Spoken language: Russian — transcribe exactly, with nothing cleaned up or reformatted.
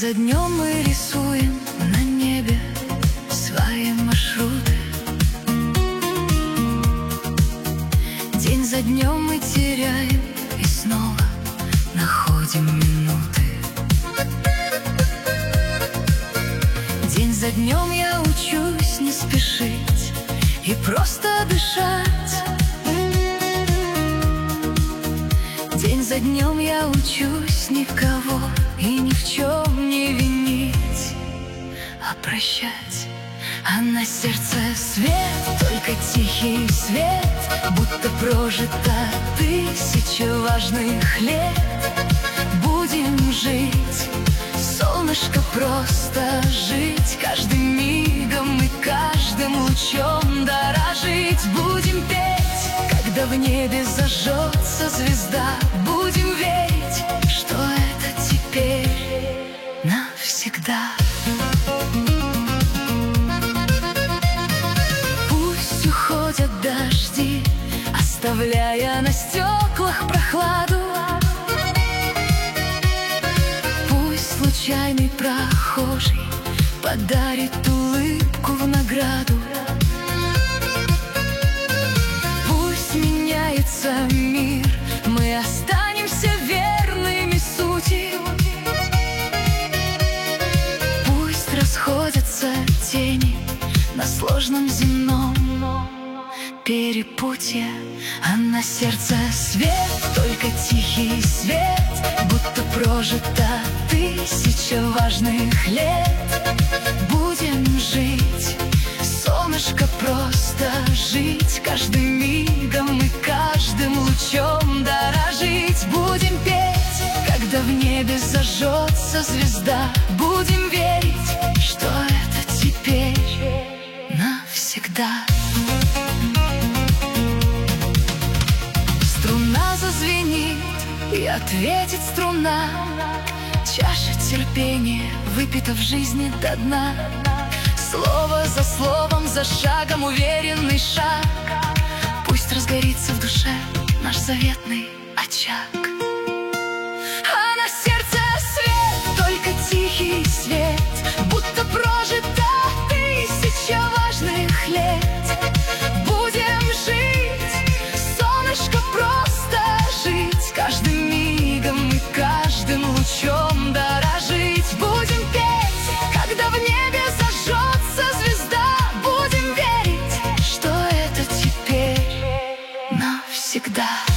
за днем мы рисуем на небе свои маршруты. День за днем мы теряем и снова находим минуты. День за днем я учусь не спешить и просто дышать. День за днем я учусь никого и ни в чем не винить, а прощать. А на сердце свет, только тихий свет, будто прожито тысяча важных лет. Будем жить, солнышко, просто жить, каждым мигом и каждым лучом дорожить. Будем петь, когда в небе зажжется звезда. Будем верить, что это теперь навсегда. Пусть уходят дожди, оставляя на стеклах прохладу. Пусть случайный прохожий подарит улыбку в награду. Пусть меняется мир, мы останемся верными сути. Пусть расходятся тени на сложном земном перепутье, а на сердце свет, только тихий свет, будто прожито тысяча важных лет. Будем жить, солнышко, просто жить, каждым мигом и каждым лучом дорожить. Будем петь, когда в небе зажжется звезда. Будем верить, что это теперь навсегда. Струна зазвенит, и ответит струна. Чаша терпения выпита в жизни до дна. Слово за словом, за шагом уверенный шаг. Пусть разгорится в душе наш заветный очаг. А на сердце свет, только тихий свет, будто прожито тысяча важных лет. Будем жить, солнышко, просто жить, каждым мигом и каждым лучом дорожить. Будем петь, когда в небе зажжется звезда. Будем верить, что это теперь навсегда.